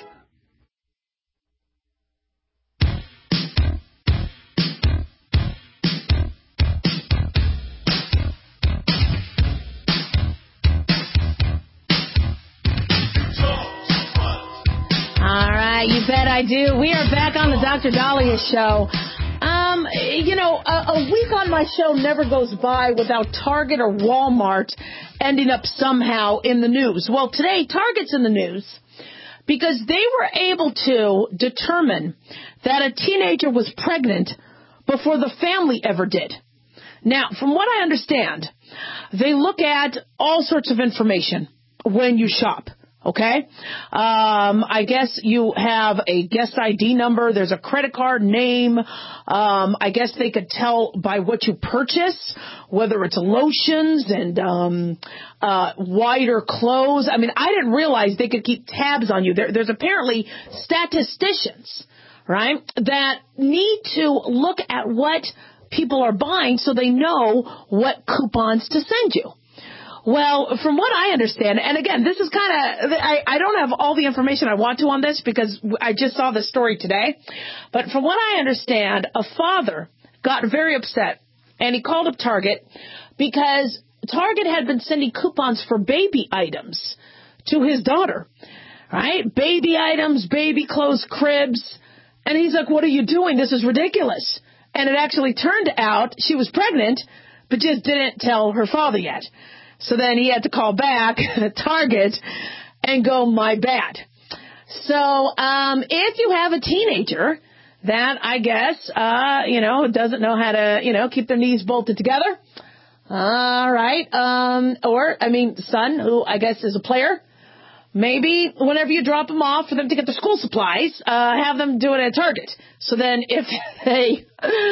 C: All right, you bet I do. We are back on the Doctor Dahlia Show. Um, you know, a, a week on my show never goes by without Target or Walmart ending up somehow in the news. Well, today, Target's in the news because they were able to determine that a teenager was pregnant before the family ever did. Now, from what I understand, they look at all sorts of information when you shop. Okay, um, I guess you have a guest I D number. There's a credit card name. Um, I guess they could tell by what you purchase, whether it's lotions and um, uh, wider clothes. I mean, I didn't realize they could keep tabs on you. There, there's apparently statisticians, right, that need to look at what people are buying so they know what coupons to send you. Well, from what I understand, and again, this is kind of, I, I don't have all the information I want to on this because I just saw the story today. But from what I understand, a father got very upset and he called up Target because Target had been sending coupons for baby items to his daughter, right? Baby items, baby clothes, cribs. And he's like, what are you doing? This is ridiculous. And it actually turned out she was pregnant, but just didn't tell her father yet. So then he had to call back at Target and go, my bad. So um, if you have a teenager that, I guess, uh, you know, doesn't know how to, you know, keep their knees bolted together, all right, um, or, I mean, son, who I guess is a player, maybe whenever you drop them off for them to get their school supplies, uh, have them do it at Target. So then if they,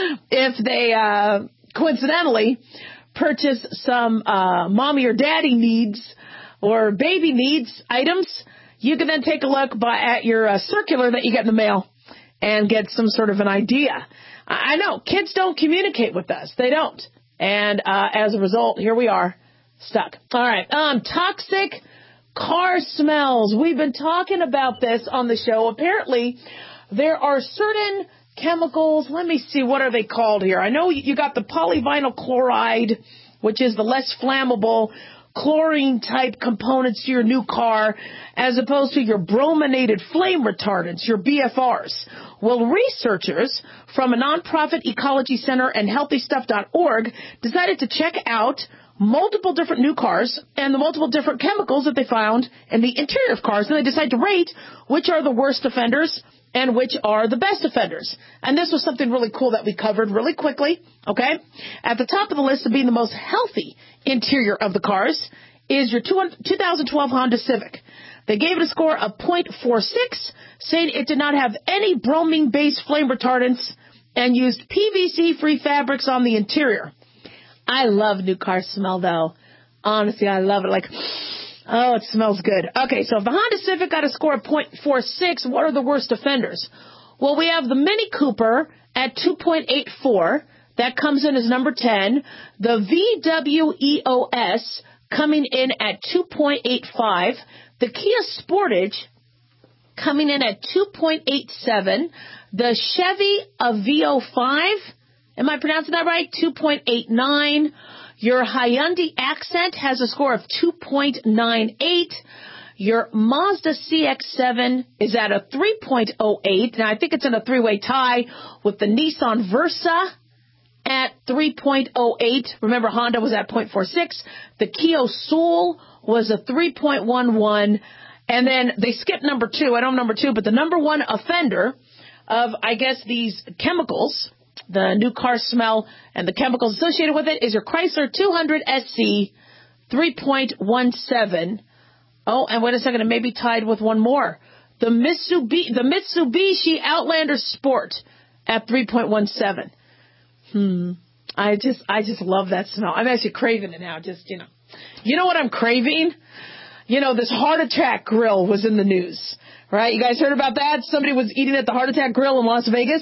C: if they, uh, coincidentally purchase some, uh, mommy or daddy needs or baby needs items, you can then take a look by, at your uh, circular that you get in the mail and get some sort of an idea. I know kids don't communicate with us. They don't. And, uh, as a result, here we are stuck. All right. Um, toxic car smells. We've been talking about this on the show. Apparently, there are certain chemicals. Let me see. What are they called here? I know you got the polyvinyl chloride, which is the less flammable chlorine-type components to your new car, as opposed to your brominated flame retardants, your B F Rs. Well, researchers from a nonprofit ecology center and healthy stuff dot org decided to check out multiple different new cars and the multiple different chemicals that they found in the interior of cars, and they decided to rate which are the worst offenders and which are the best offenders. And this was something really cool that we covered really quickly, okay? At the top of the list of being the most healthy interior of the cars is your two thousand twelve Honda Civic. They gave it a score of zero point four six, saying it did not have any bromine-based flame retardants and used P V C-free fabrics on the interior. I love new car smell, though. Honestly, I love it. Like, oh, it smells good. Okay, so if the Honda Civic got a score of zero point four six, what are the worst offenders? Well, we have the Mini Cooper at two point eight four. That comes in as number ten. The V W E O S coming in at two point eight five. The Kia Sportage coming in at two point eight seven. The Chevy Aveo five, am I pronouncing that right? two point eight nine. Your Hyundai Accent has a score of two point nine eight. Your Mazda C X seven is at a three point oh eight. Now, I think it's in a three-way tie with the Nissan Versa at three point oh eight. Remember, Honda was at zero point four six. The Kia Soul was a three point one one. And then they skipped number two. I don't know number two, but the number one offender of, I guess, these chemicals, the new car smell and the chemicals associated with it, is your Chrysler two hundred S C, three point one seven. Oh, and wait a second, it may be tied with one more. The Mitsubishi, the Mitsubishi Outlander Sport at three point one seven. Hmm. I just, I just love that smell. I'm actually craving it now. Just, you know, you know what I'm craving? You know, this Heart Attack Grill was in the news, right? You guys heard about that? Somebody was eating at the Heart Attack Grill in Las Vegas,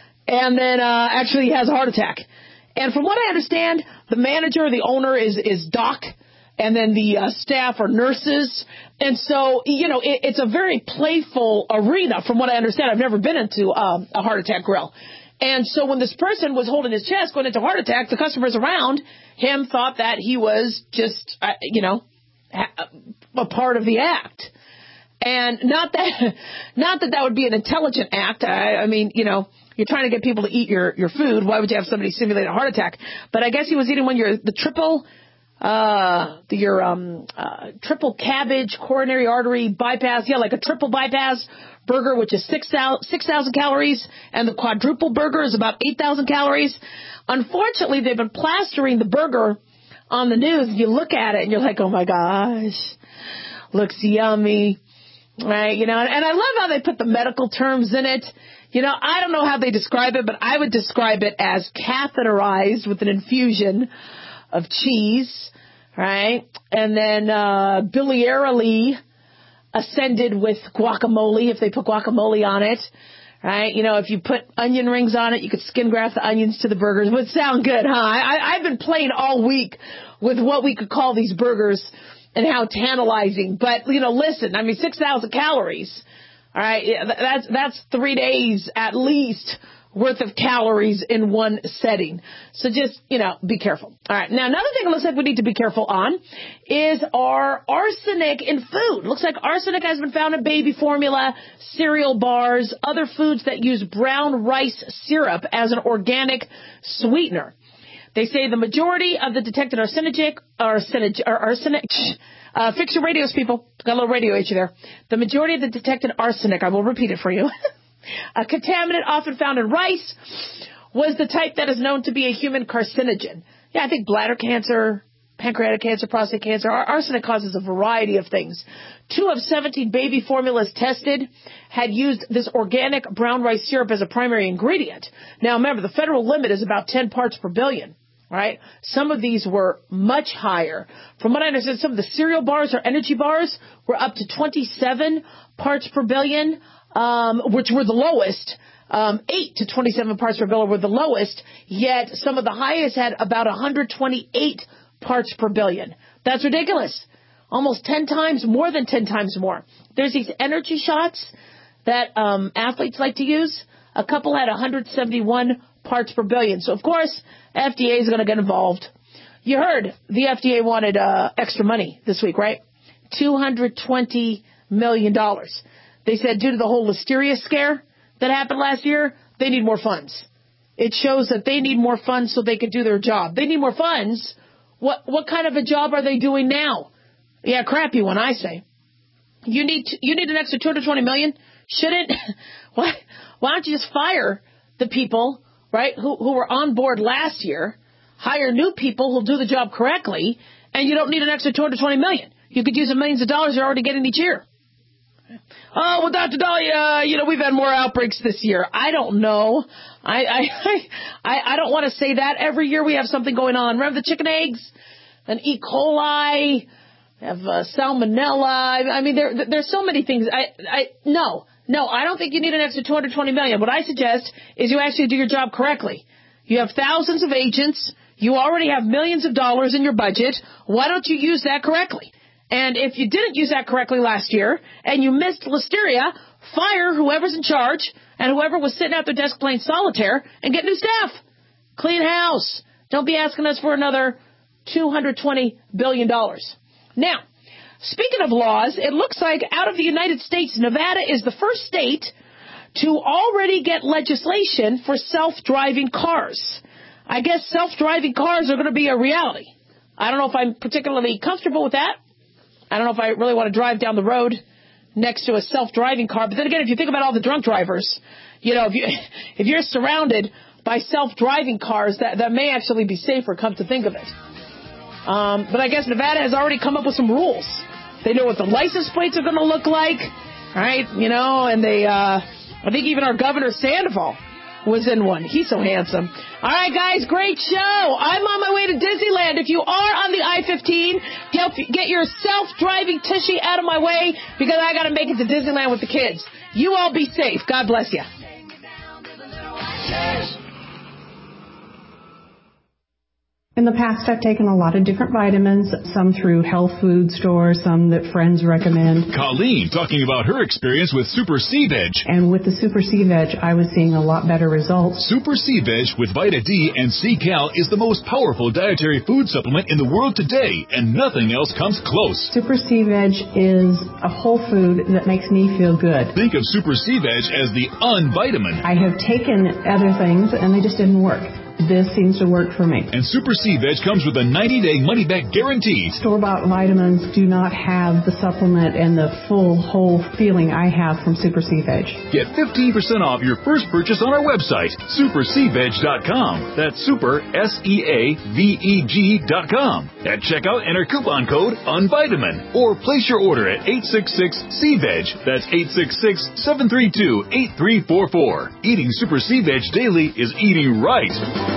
C: and then uh, actually has a heart attack. And from what I understand, the manager, the owner is is Doc, and then the uh, staff are nurses. And so, you know, it, it's a very playful arena from what I understand. I've never been into um, a Heart Attack Grill. And so when this person was holding his chest going into heart attack, the customers around him thought that he was just, uh, you know, a part of the act. And not that, not that that would be an intelligent act. I, I mean, you know, you're trying to get people to eat your, your food. Why would you have somebody simulate a heart attack? But I guess he was eating one of your, the triple, uh, the, your, um, uh, triple cabbage coronary artery bypass. Yeah, like a triple bypass burger, which is six thousand calories, and the quadruple burger is about eight thousand calories. Unfortunately, they've been plastering the burger on the news. You look at it and you're like, oh my gosh, looks yummy, right? You know, and I love how they put the medical terms in it. You know, I don't know how they describe it, but I would describe it as catheterized with an infusion of cheese, right? And then uh, biliarily ascended with guacamole, if they put guacamole on it, right? You know, if you put onion rings on it, you could skin graft the onions to the burgers. It would sound good, huh? I, I've been playing all week with what we could call these burgers and how tantalizing. But, you know, listen, I mean, six thousand calories, all right? That's, that's three days at least worth of calories in one setting. So just, you know, be careful. All right. Now, another thing it looks like we need to be careful on is our arsenic in food. Looks like arsenic has been found in baby formula, cereal bars, other foods that use brown rice syrup as an organic sweetener. They say the majority of the detected arsenic, arsenic, arsenic, uh, fix your radios, people. Got a little radio issue there. The majority of the detected arsenic, I will repeat it for you, a contaminant often found in rice, was the type that is known to be a human carcinogen. Yeah, I think bladder cancer, pancreatic cancer, prostate cancer. Arsenic causes a variety of things. Two of seventeen baby formulas tested had used this organic brown rice syrup as a primary ingredient. Now, remember, the federal limit is about ten parts per billion, right? Some of these were much higher. From what I understand, some of the cereal bars or energy bars were up to twenty-seven parts per billion, um, which were the lowest. Um, eight to twenty-seven parts per billion were the lowest, yet some of the highest had about one hundred twenty-eight parts per billion. That's ridiculous. Almost ten times, more than ten times more. There's these energy shots that um, athletes like to use. A couple had one hundred seventy-one parts per billion. So, of course, F D A is going to get involved. You heard the F D A wanted uh, extra money this week, right? two hundred twenty million dollars. They said due to the whole listeria scare that happened last year, they need more funds. It shows that they need more funds so they can do their job. They need more funds. What what kind of a job are they doing now? Yeah, crappy one, I say. You need to, you need an extra two hundred twenty million dollars? Shouldn't why why don't you just fire the people, right, who who were on board last year, hire new people who'll do the job correctly, and you don't need an extra two hundred twenty million dollars. You could use the millions of dollars you're already getting each year. Oh, well, Doctor Dahlia, uh, you know, we've had more outbreaks this year. I don't know. I I I, I don't want to say that. Every year we have something going on. Remember the chicken eggs? An E. coli, have uh, salmonella. I mean, there there's so many things. I I no, no, I don't think you need an extra two hundred twenty million dollars. What I suggest is you actually do your job correctly. You have thousands of agents. You already have millions of dollars in your budget. Why don't you use that correctly? And if you didn't use that correctly last year and you missed listeria, fire whoever's in charge and whoever was sitting at their desk playing solitaire and get new staff. Clean house. Don't be asking us for another two hundred twenty billion dollars. Now, speaking of laws, it looks like out of the United States, Nevada is the first state to already get legislation for self-driving cars. I guess self-driving cars are going to be a reality. I don't know if I'm particularly comfortable with that. I don't know if I really want to drive down the road next to a self-driving car. But then again, if you think about all the drunk drivers, you know, if, you, if you're surrounded by self-driving cars, that, that may actually be safer, come to think of it. Um, but I guess Nevada has already come up with some rules. They know what the license plates are going to look like, right? You know, and they, uh, I think even our Governor Sandoval was in one. He's so handsome. All right, guys, great show. I'm on my way to Disneyland. If you are on the I fifteen, get, get your self-driving tushy out of my way because I got to make it to Disneyland with the kids. You all be safe. God bless you.
S: In the past, I've taken a lot of different vitamins, some through health food stores, some that friends recommend.
T: Colleen talking about her experience with Super C-Veg.
S: And with the Super C-Veg, I was seeing a lot better results.
T: Super C-Veg with Vita D and C-Cal is the most powerful dietary food supplement in the world today, and nothing else comes close.
S: Super C-Veg is a whole food that makes me feel good.
T: Think of Super C-Veg as the unvitamin.
S: I have taken other things, and they just didn't work. This seems to work for me.
T: And Super C-Veg comes with a ninety-day money-back guarantee.
S: Store-bought vitamins do not have the supplement and the full, whole feeling I have from Super C-Veg.
T: Get fifteen percent off your first purchase on our website, super c veg dot com. That's super, S E A V E G dot com. At checkout, enter coupon code UNVITAMIN. Or place your order at eight six six C veg. That's eight six six, seven three two, eight three four four. Eating Super C-Veg daily is eating right.